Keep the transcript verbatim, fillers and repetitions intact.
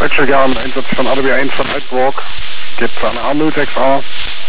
Richard Jan, Einsatz von A D B eins von Altburg, geht an A null sechs A.